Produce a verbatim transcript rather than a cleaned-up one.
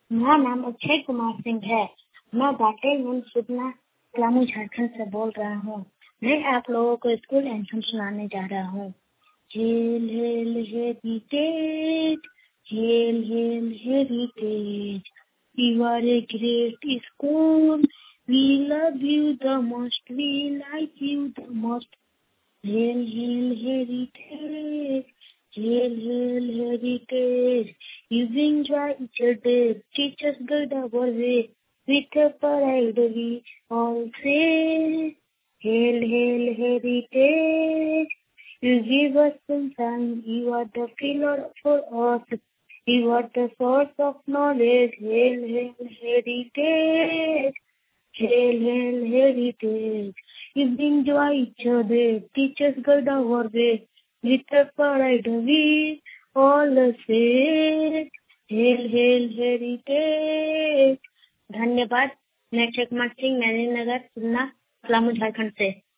मेरा नाम अक्षय कुमार सिंह है। मैं बाटेगंज सुकमा पलामू झारखंड से बोल रहा हूँ। मैं आप लोगों को स्कूल एंथम सुनाने जा रहा हूँ। Hail hail heritage, hail hail heritage, you are a great school, we love you the most, we like you the most. Hail, hail, heritage, hail, hail, heritage. You bring joy each day, teach us good our way. With a pride we all say, hail, hail, heritage. You give us sunshine, you are the pillar for us. You are the source of knowledge, hail, hail, heritage. Hail, hail, heritage. You bring joy each other, teach us guide our way. With a pride we all say, hail, hail, heritage. धन्यवाद। मैं अक्षय कुमार सिंह, नरेंद्र नगर, सुन्ना, पलामू झारखंड से।